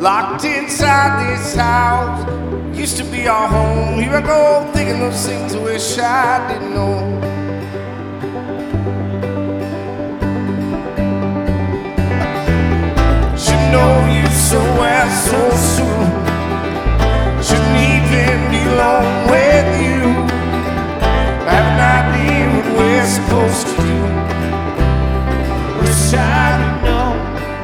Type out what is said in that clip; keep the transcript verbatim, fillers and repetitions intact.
locked inside this house. Used to be our home. Here I go, thinking those things I wish I didn't know.